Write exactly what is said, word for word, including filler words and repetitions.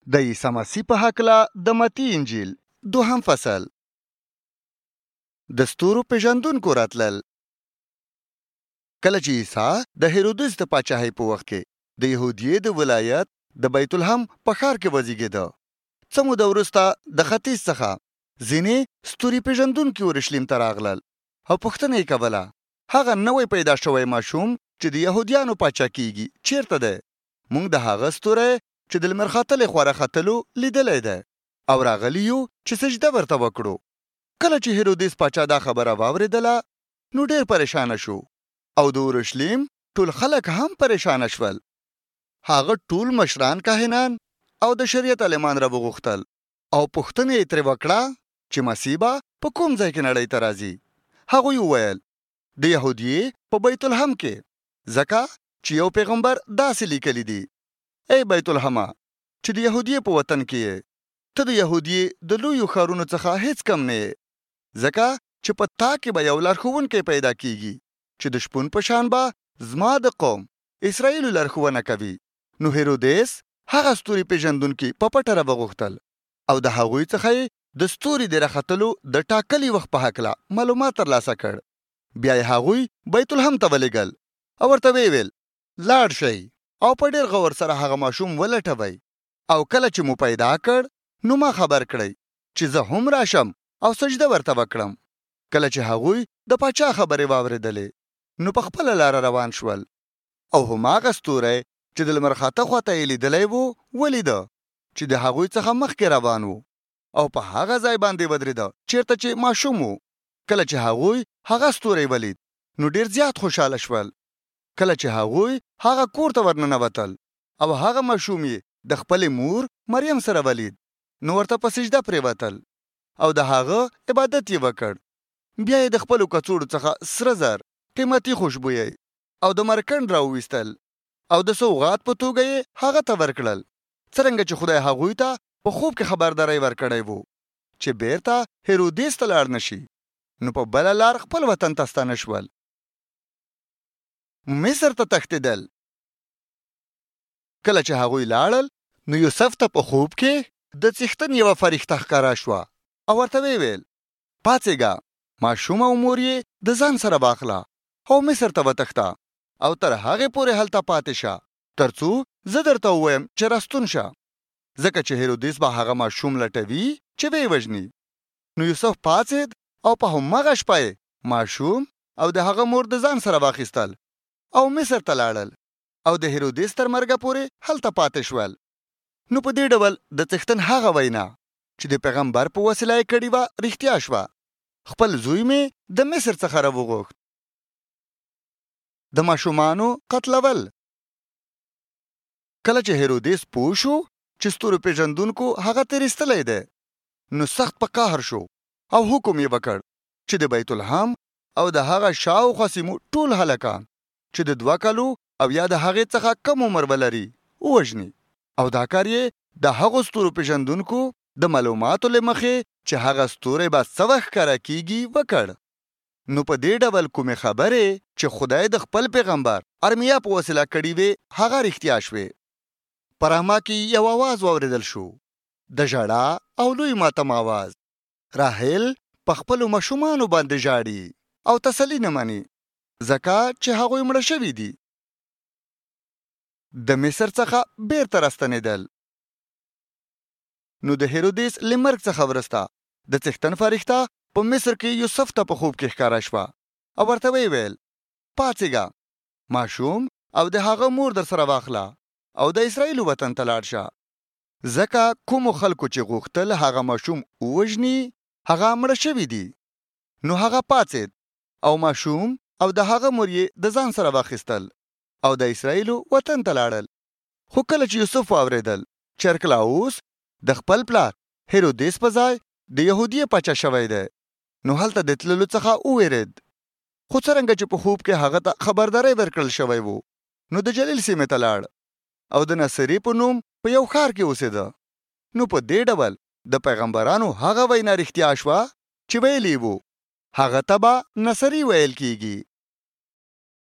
د عیسی مسیح په هکله د متی انجیل دوهم فصل. د ستورو پیژندونکو راتلل. کله چې عیسی د هیرودس د پاچاهۍ په وخت کې د یهودیې د ولایت د بیت لحم په ښار کې وزیږېده، څه موده وروسته د ختیځ څخه ځینې ستوري پیژندونکي اورشلیم ته راغلل او پوښتنه یې کوله، هغه نوی پیدا شوی ماشوم چې د یهودیانو پاچا کیږي چیرته دی؟ موږ د هغه ستوری چې د لمر ختلې خوا راختلو لیدلی دی او راغلی یو چې سجده ورته وکړو. کله چې هیرودس پاچا دا خبره واورېدله نو ډېر پریشانه شو او د اورشلیم ټول خلک هم پریشانه شول. هغه ټول مشران کاهنان او د شریعت عالمان را وغوښتل او پوښتنه یې ترې وکړه چې مسیح به په کوم ځای کې نړۍ ته راځي. هغوی وویل د یهودیې په بیت لحم کې، ځکه چې یو پیغمبر داسې لیکلی دی: ای بیت لحمه چې د یهودیې په وطن کې یې، ته د یهودیې د لویو ښارونو څخه هیڅ کم نه یې، ځکه چې په تا کې به یو لارښوونکی پیدا کیږي چې د شپون په شان به زما د قوم اسرائیلو لارښوونه کوي. نو هیرودس هغه ستوري پیژندونکي په پټه را وغوښتل او د هغوی څخه یې د ستوري د راختلو د ټاکلي وخت په هکله معلومات ترلاسه کړ. بیا یې هغوی بیت لحم ته ولېږل او ورته ویې ویل لاړ شئ او په ډېر غور سره هغه ماشوم ولټوئ او کله چې مو پیدا کړ نو ما خبر کړئ چې زه هم راشم او سجده ورته وکړم. کله چې هغوی د پاچا خبرې واورېدلې نو په خپله لاره روان شول او هماغه ستوری چې د لمر خاته خواته یې لیدلی و ولیده چې د هغوی څخه مخکې روان و او په هغه ځای باندې ودرېده چیرته چې ماشوم و. کله چې هغوی هغه ستوری ولید نو ډېر زیات خوشحاله شول. کله چې هغوی هغه کور ته ورننوتل او هغه ماشوم یې د خپلې مور مریم سره ولید نو ورته په سجده پرېوتل او د هغه عبادت یې وکړ. بیا یې د خپلو کڅوړو څخه سره زر، قیمتي خوشبویۍ او د مرکنډ راوویستل او د سوغات په توګه یې هغه ته ورکړل، څرنګه چې خدای هغوی ته په خوب کې خبرداری ورکړی و چې بیرته هیرودس ته لاړ نشي. نو په بله لار خپل وطن ته ستانه شول. مصر ته تښتېدل. کله چې هغوی لاړل نو یوسف ته په خوب کې د څښتن یوه فرښته ښکاره شوه او ورته ویې ویل پاڅېږه، ماشوم او مور یې د ځان سره واخله او مصر ته وتښته او تر هغې پورې هلته پاتې شه تر څو زه درته ووایم چې راستون شه، ځکه چې هیرودس به هغه ماشوم لټوي چې ویې وژني. نو یوسف پاڅېد او په همغه شپه یې ماشوم او د هغه مور د ځان سره واخیستل او مصر ته لاړل او د هیرودس تر مرګه پورې هلته پاتې شول. نو په دې ډول د څښتن هغه وینا چې د پیغمبر په وسیله یې کړې وه رښتیا شوه: خپل زوی مې د مصر څخه راوغوښت. د ماشومانو قتلول. کله چې هیرودس پوه شو چې ستورو پیژندونکو هغه تېر ایستلی دی نو سخت په قهر شو او حکم یې وکړ چې د بیت لحم او د هغه شاوخوا سیمو ټول هلکان چې د دوه کلو او یا د هغې څخه کم عمر ولري ووژني، او دا کار یې د هغو ستورو پیژندونکو د معلوماتو له مخې چې هغه ستوری به څه وخت ښکاره کیږي وکړ. نو په دې ډول کومې خبرې چې خدای د خپل پیغمبر ارمیا په وسیله کړي وې هغه رښتیا شوې. په رحمه کې یو اواز واورېدل شو، د ژړا او لوی ماتم اواز. راحل په خپلو ماشومانو باندې ژاړي او تسلي نه مني ځکه چې هغوی مړه شوي دي. د مصر څخه بیرته راستنېدل. نو د هیرودس له مرګ څخه وروسته د څښتن فرښته په مصر کې یوسف ته په خوب کې ښکاره شوه او ورته ویې ویل پاڅېږه، ماشوم او د هغه مور در سره واخله او د اسرائیلو وطن ته لاړ شه، ځکه کومو خلکو چې غوښتل هغه ماشوم ووژني هغه مړه شوي دي. نو هغه پاڅېد او ماشوم او د هغه مور یې د ځان سره واخیستل او د اسرائیلو وطن ته لاړل. خو کله چې یوسف واورېدل چې ارکلاوس د خپل پلار هیرودس په ځای د یهودیې پاچا شوی دی نو هلته د تللو څخه وویرېد. خو څرنګه چې په خوب کې هغه ته خبرداری ورکړل شوی و نو د جلیل سیمې ته لاړ او د نصرې په نوم په یو ښار کې اوسېده. نو په دې ډول د پیغمبرانو هغه وینا رښتیا شوه چې ویلي وو هغه ته به نصري ویل کیږي.